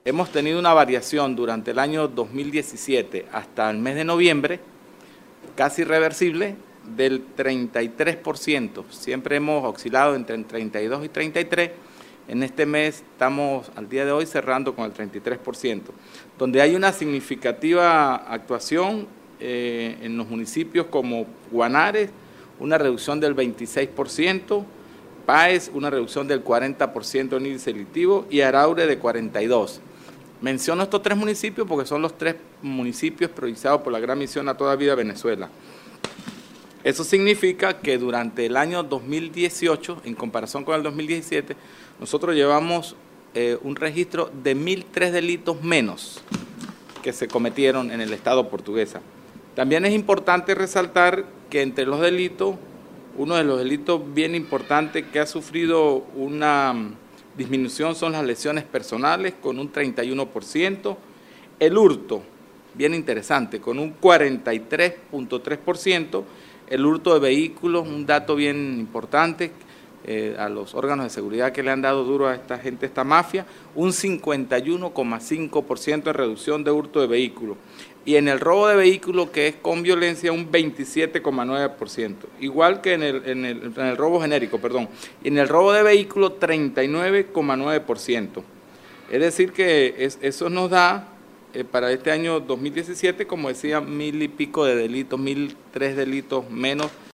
hemos tenido una variación durante el año 2017 hasta el mes de noviembre, casi irreversible, del 33%. Siempre hemos oscilado entre el 32 y 33%. En este mes estamos, al día de hoy, cerrando con el 33%, donde hay una significativa actuación en los municipios como Guanare, una reducción del 26%, Páez, una reducción del 40% en índice delictivo, y Araure de 42%. Menciono estos tres municipios porque son los tres municipios priorizados por la Gran Misión A Toda Vida Venezuela. Eso significa que durante el año 2018, en comparación con el 2017, nosotros llevamos un registro de 1.003 delitos menos que se cometieron en el Estado portuguesa. También es importante resaltar que entre los delitos, uno de los delitos bien importantes que ha sufrido una disminución son las lesiones personales, con un 31%, el hurto, bien interesante, con un 43.3%, el hurto de vehículos, un dato bien importante, a los órganos de seguridad que le han dado duro a esta gente, esta mafia, un 51,5% de reducción de hurto de vehículos. Y en el robo de vehículos, que es con violencia, un 27,9%. Igual que en el robo genérico, perdón. Y en el robo de vehículos, 39,9%. Es decir que eso nos da, para este año 2017, como decía, 1.000 y pico de delitos, 1.003 delitos menos